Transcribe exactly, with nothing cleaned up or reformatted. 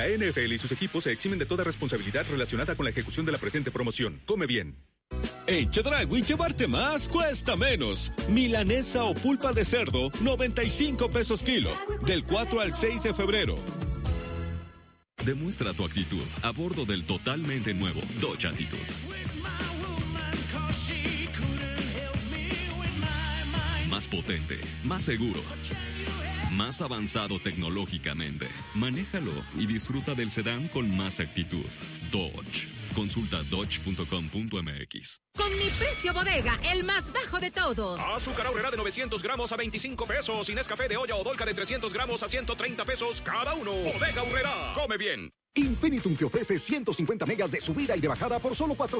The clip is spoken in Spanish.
La N F L y sus equipos se eximen de toda responsabilidad relacionada con la ejecución de la presente promoción. Come bien. En Chedraui llevarte más cuesta menos. Milanesa o pulpa de cerdo, noventa y cinco pesos kilo. Del cuatro al seis de febrero. Demuestra tu actitud a bordo del totalmente nuevo Dodge Attitude. Más potente, más seguro, más avanzado tecnológicamente. Manéjalo y disfruta del sedán con más actitud. Dodge. Consulta dodge punto com punto m x. Con mi precio bodega, el más bajo de todos. Azúcar Aurrera de novecientos gramos a veinticinco pesos. Y Nescafé de olla o Dolca de trescientos gramos a ciento treinta pesos cada uno. Bodega Aurrera. Come bien. Infinitum te ofrece ciento cincuenta megas de subida y de bajada por solo cuatrocientos